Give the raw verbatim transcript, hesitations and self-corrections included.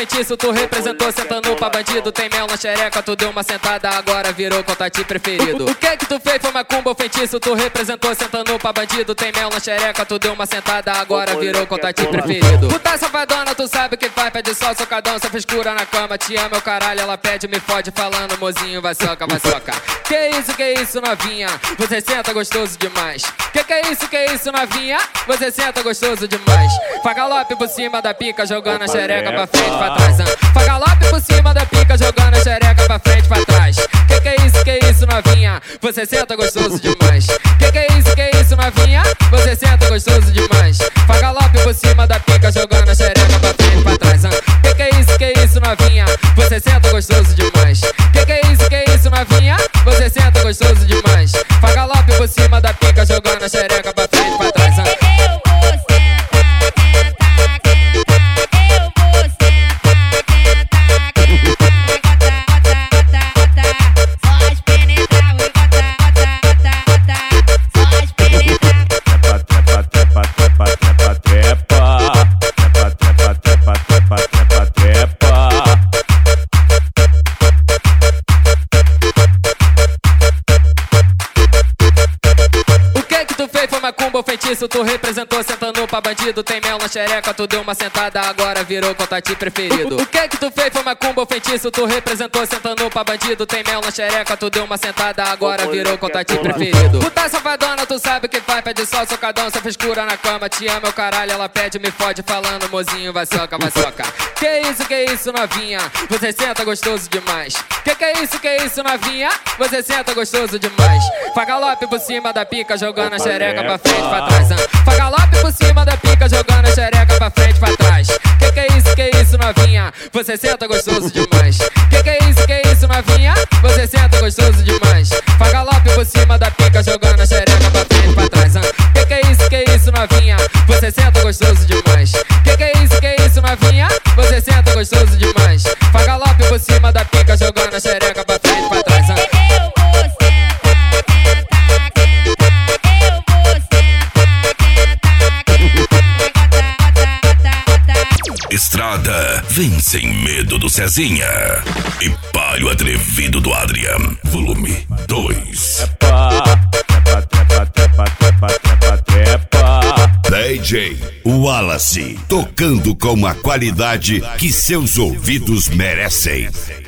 feitiço, tu representou sentando pra bandido. Tem mel na xereca, tu deu uma sentada, agora virou contato preferido. O, o que que tu fez foi macumba ou feitiço, tu representou sentando pra bandido. Tem mel na xereca, tu deu uma sentada, agora virou contato preferido. Puta safadona, tu sabe o que faz, pede só socadão, só frescura na cama. Te ama, meu caralho, ela pede, me fode falando, mozinho, vai soca, vai soca. Que isso, que isso, novinha, você senta gostoso demais. Que que é isso, que é isso, novinha, você senta gostoso demais. Faz galope por cima da pica, jogando a xereca pra frente, pra trás. Faz galope por cima da pica, jogando a xereca pra frente, pra trás. Que que é isso, que é isso, novinha, você senta gostoso demais. Que que é isso, que é isso, novinha, você senta gostoso demais. Faz galope por cima da pica, jogando a xereca pra frente, pra trás. Que que é isso, que é isso, novinha, você senta gostoso demais. Que que é isso, que é isso, novinha, você senta gostoso demais. Faz galope por cima da pica, jogando a xereca pra frente, pra trás. Macumba ou feitiço, tu representou sentando pra bandido. Tem mel na xereca, tu deu uma sentada, agora virou contato preferido. O, o que que tu fez foi macumba ou feitiço, tu representou sentando pra bandido. Tem mel na xereca, tu deu uma sentada, agora virou contato preferido. Puta safadona, tu sabe o que faz, pede só socadão, só frescura na cama. Te ama, meu caralho, ela pede, me fode falando, mozinho, vai soca, vai soca. Que isso, que isso, novinha, você senta gostoso demais. Que que é isso, que isso, novinha, você senta gostoso demais. Faz galope por cima da pica, jogando a xereca pra frente, pra trás. Faz galope por cima da pica, jogando a xereca pra frente, pra trás. Que que é isso, que isso, novinha, você senta gostoso demais. Que que é isso, que isso, novinha, você senta gostoso demais. Faz galope por cima da pica, jogando a xereca pra frente, pra trás. Que que é isso, que isso, novinha, você senta gostoso demais. Que que é isso, que isso, novinha, você senta gostoso demais. Faz galope por cima da pica, jogando a xereca pra frente, pra trás. Estrada, vem sem medo do Cezinha e Palio Atrevido do Adrian, volume dois. D J Wallace, tocando com a qualidade que seus ouvidos merecem.